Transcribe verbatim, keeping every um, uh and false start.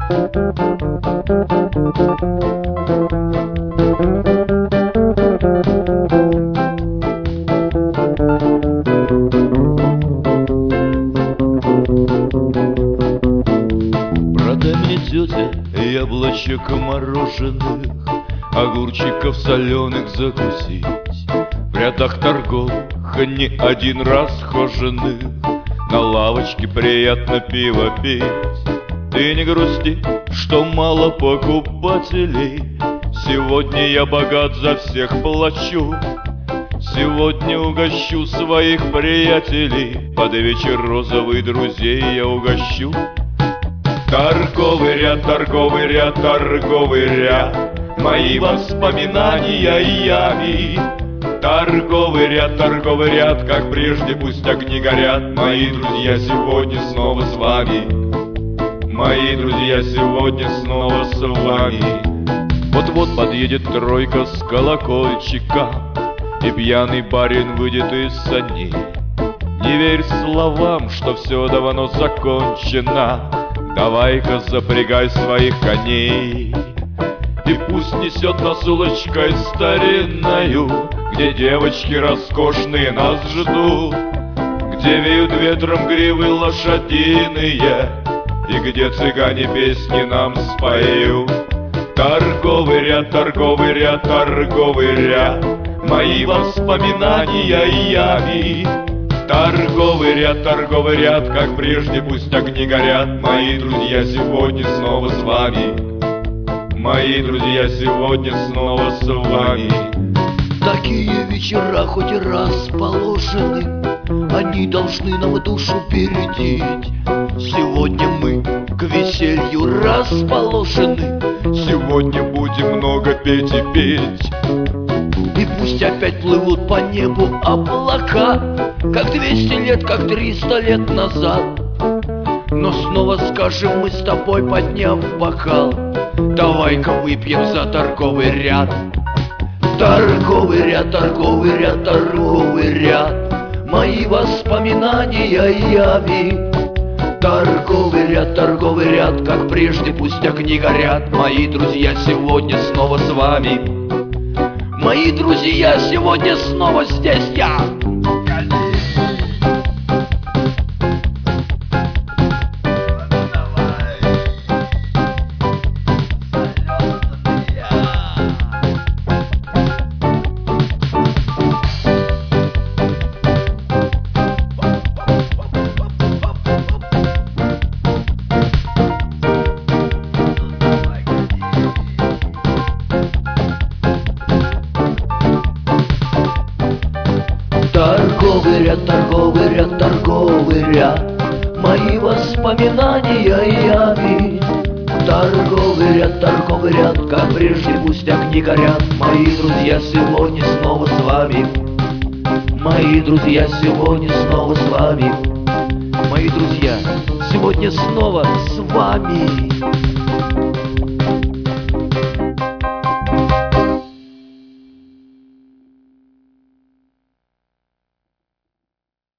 Продай мне, тетя, яблочек мороженых, огурчиков соленых закусить. В рядах торговых не один раз хоженых, на лавочке приятно пиво пить. Ты не грусти, что мало покупателей, сегодня я богат, за всех плачу. Сегодня угощу своих приятелей, под вечер розовых друзей я угощу. Торговый ряд, торговый ряд, торговый ряд, мои воспоминания яви. Торговый ряд, торговый ряд, как прежде пусть огни горят. Мои друзья сегодня снова с вами. Мои друзья сегодня снова с вами. Вот-вот подъедет тройка с колокольчика, и пьяный барин выйдет из саней. Не верь словам, что все давно закончено, давай-ка запрягай своих коней. И пусть несет нас улочкой старинною, где девочки роскошные нас ждут, где веют ветром гривы лошадиные, и где цыгане песни нам споют. Торговый ряд, торговый ряд, торговый ряд, мои воспоминания яви. Торговый ряд, торговый ряд, как прежде пусть огни горят. Мои друзья сегодня снова с вами. Мои друзья сегодня снова с вами. Такие вечера хоть раз положены, они должны нам душу бередить. Сегодня мы к веселью расположены, сегодня будем много петь и петь. И пусть опять плывут по небу облака, как двести лет, как триста лет назад. Но снова скажем мы с тобой, подняв бокал, давай-ка выпьем за торговый ряд. Торговый ряд, торговый ряд, торговый ряд, мои воспоминания яви. Торговый ряд, торговый ряд, как прежде пусть огни горят. Мои друзья сегодня снова с вами. Мои друзья сегодня снова здесь я. Торговый ряд, торговый ряд, торговый ряд, мои воспоминания яви. Торговый ряд, торговый ряд, как прежде пусть огни горят. Мои друзья сегодня снова с вами. Мои друзья сегодня снова с вами. Мои друзья сегодня снова с вами.